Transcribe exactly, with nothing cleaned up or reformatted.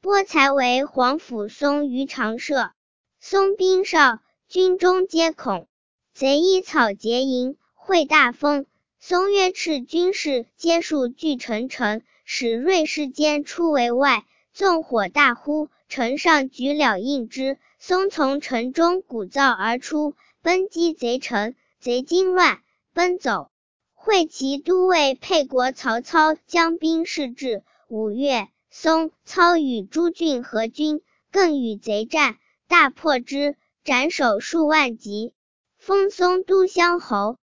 拨才为皇甫嵩于长社。嵩兵少，军中皆恐。贼依草结营，会大风。嵩曰：斥军士，皆数俱沉沉，使锐士间出围外，纵火大呼，城上举了应之。嵩从城中鼓噪而出，奔击贼城，贼惊乱，奔走。会稽都尉沛国曹操将兵士至。五月，嵩、操与诸郡合军，更与贼战，大破之，斩首数万级，封嵩都乡侯。